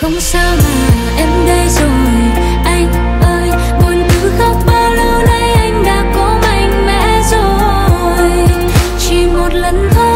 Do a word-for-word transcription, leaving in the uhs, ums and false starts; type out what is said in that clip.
Không sao mà em đây rồi anh ơi, buồn cứ khóc bao lâu nay anh đã cố mạnh mẽ rồi, chỉ một lần thôi